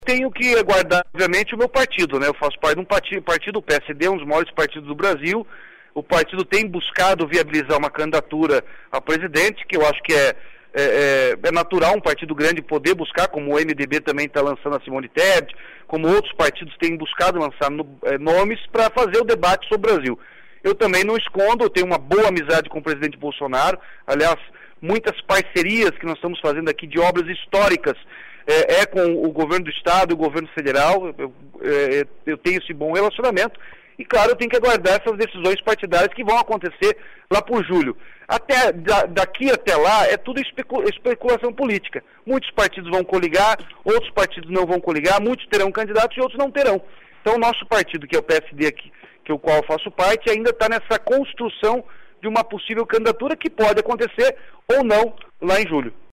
Tenho que aguardar, obviamente, o meu partido, né? Eu faço parte de um partido, o PSD é um dos maiores partidos do Brasil. O partido tem buscado viabilizar uma candidatura a presidente, que eu acho que é natural um partido grande poder buscar, como o MDB também está lançando a Simone Tebet, como outros partidos têm buscado lançar nomes para fazer o debate sobre o Brasil. Eu também não escondo, eu tenho uma boa amizade com o presidente Bolsonaro, aliás, muitas parcerias que nós estamos fazendo aqui de obras históricas com o governo do Estado e o governo federal. Eu tenho esse bom relacionamento e, claro, eu tenho que aguardar essas decisões partidárias que vão acontecer lá por julho. Daqui até lá é tudo especulação política. Muitos partidos vão coligar, outros partidos não vão coligar, muitos terão candidatos e outros não terão. Então o nosso partido, que é o PSD, aqui, o qual eu faço parte, ainda está nessa construção de uma possível candidatura que pode acontecer ou não lá em julho.